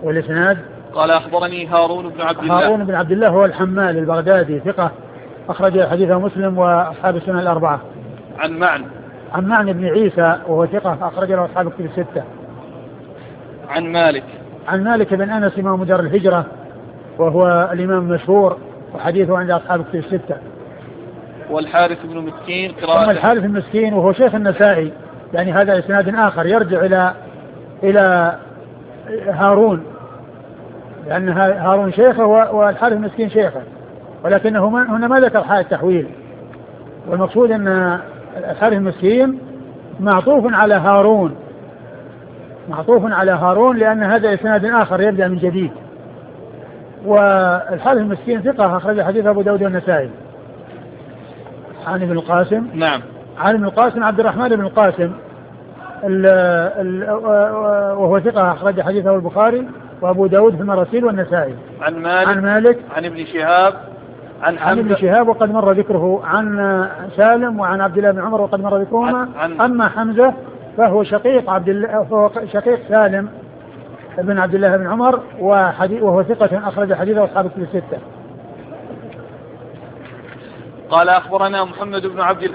والإسناد. قال أخبرني هارون بن عبد الله. هارون بن عبد الله هو الحمال البغدادي ثقة أخرج حديثه مسلم وأصحاب السنن الأربعة. عن معن بن عيسى وهو ثقة أخرج له أصحاب الكتب الستة. عن مالك بن أنس إمام دار الهجرة وهو الإمام المشهور وحديثه عند أصحاب الكتب الستة. والحارث بن مسكين ثم الحارث المسكين وهو شيخ النسائي، يعني هذا إسناد آخر يرجع إلى هارون، لأن هارون شيخه والحارث المسكين شيخه، ولكنه هنا ما ذكر حال التحويل، والمقصود أن الحارث المسكين معطوف على هارون لأن هذا إسناد آخر يبدأ من جديد. والحارث المسكين ثقة أخرج حديث أبو داود والنسائي. عن ابن القاسم. نعم. عن ابن القاسم عبد الرحمن بن القاسم وهو ثقة أخرج حديثه البخاري وأبو داود في المراسيل والنسائي. عن مالك عن ابن شهاب وقد مر ذكره. عن سالم وعن عبد الله بن عمر وقد مر ذكرهما. أما حمزة فهو شقيق سالم بن عبد الله بن عمر وهو ثقة أخرج حديثه أصحاب الكتب الستة. قال أخبرنا محمد بن عبد